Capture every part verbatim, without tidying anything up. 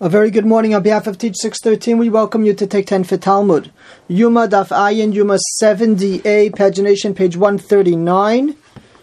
A very good morning on behalf of Teach six thirteen. We welcome you to take ten for Talmud. Yuma Daf Ayin, Yuma seventy A, pagination page one thirty-nine.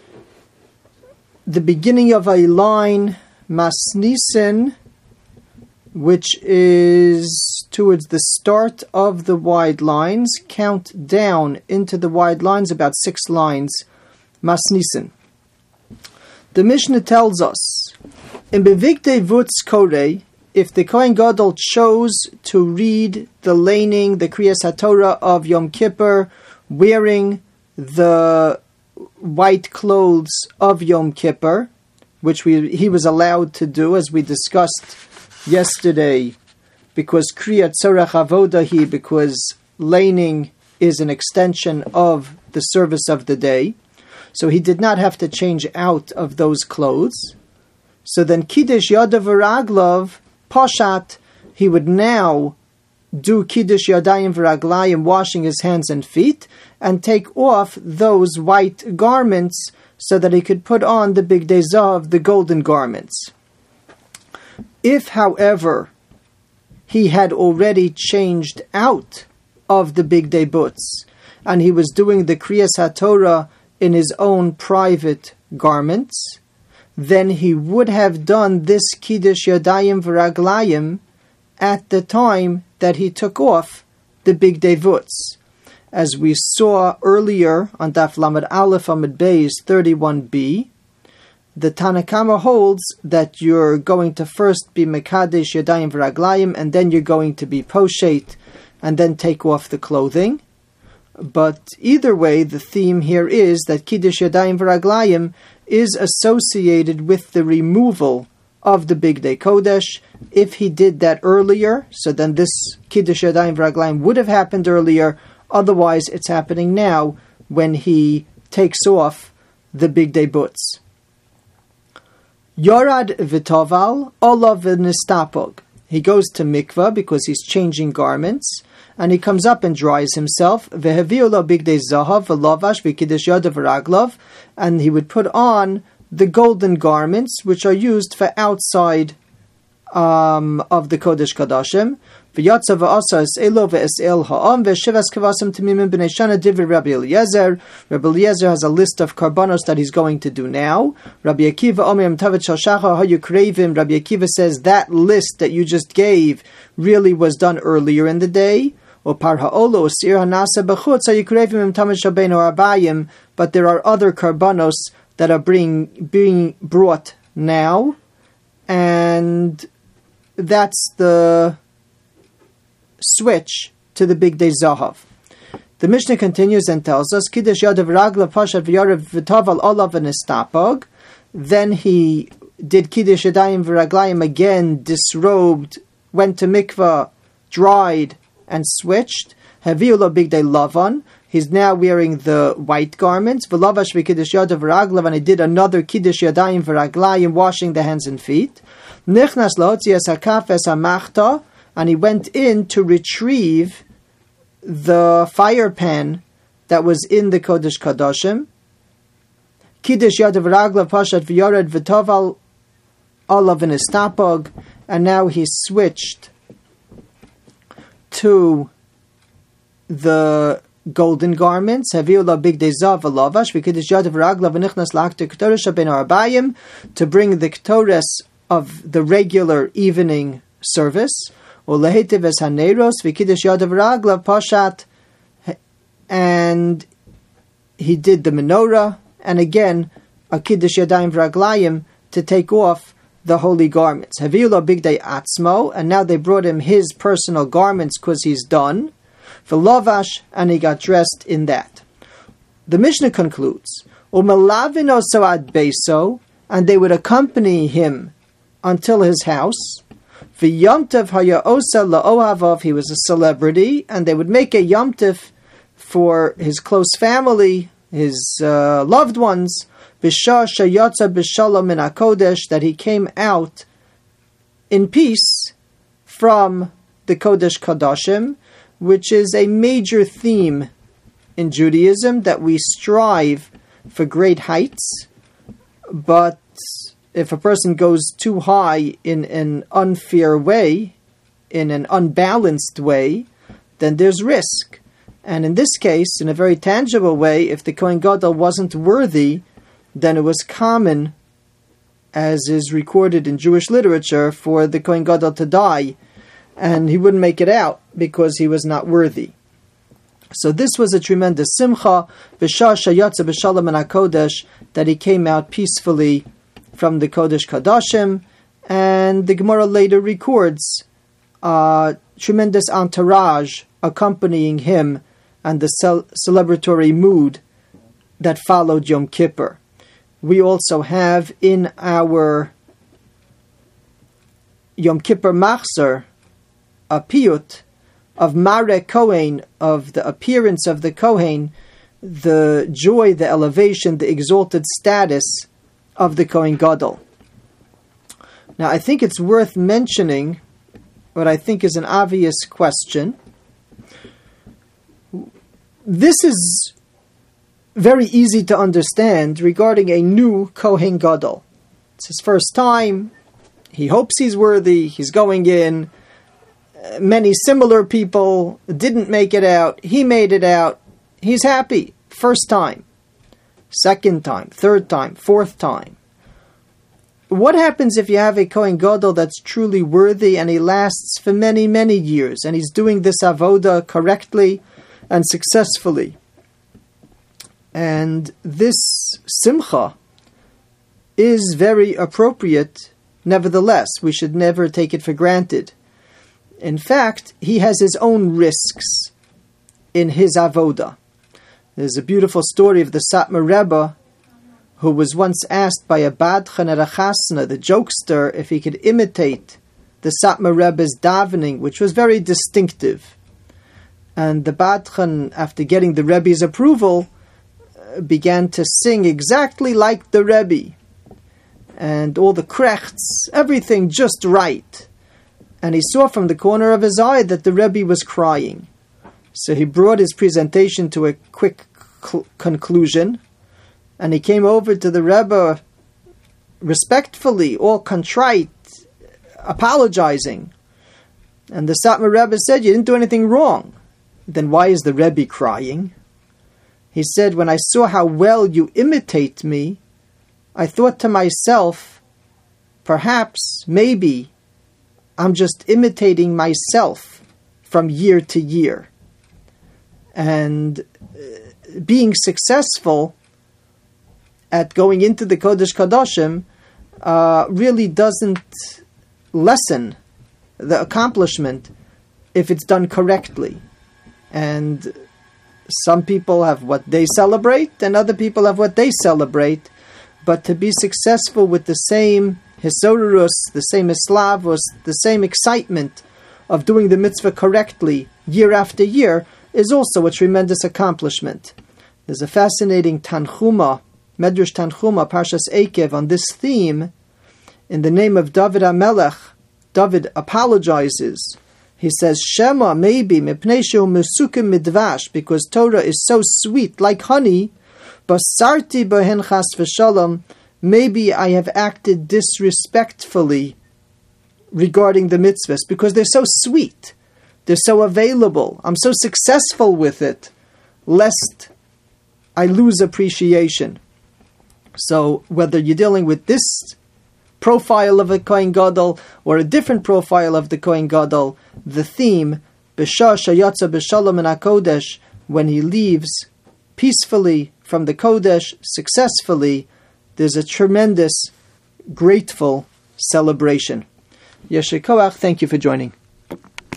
The beginning of a line, Masnisen, which is towards the start of the wide lines. Count down into the wide lines, about six lines, Masnisen. The Mishnah tells us, in Bevikte Vutz Korei, if the Kohen Gadol chose to read the laning, the Kriyas HaTorah of Yom Kippur, wearing the white clothes of Yom Kippur, which we, he was allowed to do, as we discussed yesterday, because Kriyat Tzorach Avodahi, because laning is an extension of the service of the day. So he did not have to change out of those clothes. So then Kiddush Yadav V'Raglav, Pashat, he would now do Kiddush Yadayim V'Raglayim, washing his hands and feet, and take off those white garments so that he could put on the Bigdei Zahav, the golden garments. If, however, he had already changed out of the Bigdei Butz, and he was doing the Kriyas HaTorah in his own private garments, then he would have done this Kiddush Yadayim V'Raglayim at the time that he took off the Bigdei Vutz. As we saw earlier on Daf Lamed Aleph Amud Beis thirty-one b, the Tanna Kama holds that you're going to first be Mekadesh Yadayim V'Raglayim, and then you're going to be Poshet, and then take off the clothing. But either way, the theme here is that Kiddush Yadayim V'Raglayim is associated with the removal of the Bigdei Kodesh. If he did that earlier, so then this Kiddush Yadayim V'Raglayim would have happened earlier. Otherwise, it's happening now when he takes off the Bigdei Butz. Yorad V'Toval, Olav V'Nistapog. He goes to mikvah because he's changing garments, and he comes up and dries himself. Ve'hevi'u bigdei zahav v'lavash v'kiddush yadav v'raglav, and he would put on the golden garments, which are used for outside um, of the Kodesh Kodashim. V'yatza v'asa es'elo v'es'el ha'am v'shivas kavasim temimim b'nei shana divrei Rabbi Eliezer. Rabbi Eliezer has a list of karbanos that he's going to do now. Rabbi Akiva omer tavet shal shachar ha'yu krevim. Rabbi Akiva says that list that you just gave really was done earlier in the day. But there are other karbanos that are being, being brought now, and that's the switch to the Bigdei Zahav. The Mishnah continues and tells us, Kiddush Yadav Ragla Pashat V'Yarav V'Taval Olav V'Nistapog. Then he did Kiddush Yadayim V'Raglayim again, disrobed, went to mikvah, dried, and switched. Haviula Bigdei Lavan. He's now wearing the white garments. V'lavash v'kiddush yadav v'raglav, and he did another kiddush yadayim v'raglayim, washing the hands and feet. Nichnas la'otzi es hakaf es hamachta, and he went in to retrieve the fire pan that was in the Kodesh Kadoshim. Kiddush yadav v'raglav pashat v'yared v'toval olav v'nistapog, and now he switched to the golden garments. To bring the ketores of the regular evening service. And he did the menorah, and again a kiddush yadayim v'raglayim to take off the holy garments. Haviula bigdei atzmo, and now they brought him his personal garments because he's done. V'lavash, and he got dressed in that. The Mishnah concludes, Umalavino soad beso, and they would accompany him until his house. V'yomtev haya osa la'ohavav, he was a celebrity, and they would make a yomtev for his close family, his uh, loved ones. B'shah shayatza b'shalom min hakodesh, that he came out in peace from the Kodesh Kodashim, which is a major theme in Judaism, that we strive for great heights, but if a person goes too high in an unfair way, in an unbalanced way, then there's risk. And in this case, in a very tangible way, if the Kohen Gadol wasn't worthy, then it was common, as is recorded in Jewish literature, for the Kohen Gadol to die, and he wouldn't make it out because he was not worthy. So this was a tremendous simcha, b'shah shayatza b'shalom min HaKodesh, that he came out peacefully from the Kodesh Kadashim, and the Gemara later records a tremendous entourage accompanying him and the cel- celebratory mood that followed Yom Kippur. We also have in our Yom Kippur Machzor a piyut of Mare Kohen, of the appearance of the Kohen, the joy, the elevation, the exalted status of the Kohen Gadol. Now, I think it's worth mentioning what I think is an obvious question. This is very easy to understand regarding a new Kohen Gadol. It's his first time. He hopes he's worthy. He's going in. Many similar people didn't make it out. He made it out. He's happy. First time. Second time. Third time. Fourth time. What happens if you have a Kohen Gadol that's truly worthy and he lasts for many, many years and he's doing this avoda correctly and successfully? And this simcha is very appropriate. Nevertheless, we should never take it for granted. In fact, he has his own risks in his avoda. There's a beautiful story of the Satmar Rebbe, who was once asked by a Badchan at a Chasna, the jokester, if he could imitate the Satmar Rebbe's davening, which was very distinctive. And the Badchan, after getting the Rebbe's approval, began to sing exactly like the Rebbe. And all the krechts, everything just right. And he saw from the corner of his eye that the Rebbe was crying. So he brought his presentation to a quick cl- conclusion, and he came over to the Rebbe respectfully, all contrite, apologizing. And the Satmar Rebbe said, "You didn't do anything wrong." Then why is the Rebbe crying? He said, "When I saw how well you imitate me, I thought to myself, perhaps, maybe, I'm just imitating myself from year to year. And uh, being successful at going into the Kodesh Kodashim uh, really doesn't lessen the accomplishment if it's done correctly. And some people have what they celebrate, and other people have what they celebrate. But to be successful with the same hisorurus, the same islavus, the same excitement of doing the mitzvah correctly year after year is also a tremendous accomplishment. There's a fascinating Tanchuma, Medrash Tanchuma, Parshas Eikev, on this theme. In the name of David HaMelech, David apologizes. He says, Shema, maybe, mipnei shehu mesukim midvash, because Torah is so sweet, like honey, basarti bohen chas v'shalom, maybe I have acted disrespectfully regarding the mitzvahs, because they're so sweet, they're so available, I'm so successful with it, lest I lose appreciation. So whether you're dealing with this profile of a Kohen Gadol or a different profile of the Kohen Gadol, the theme, B'shah shayatza b'shalom min HaKodesh, when he leaves peacefully from the Kodesh, successfully, there's a tremendous, grateful celebration. Yesher Koach, thank you for joining.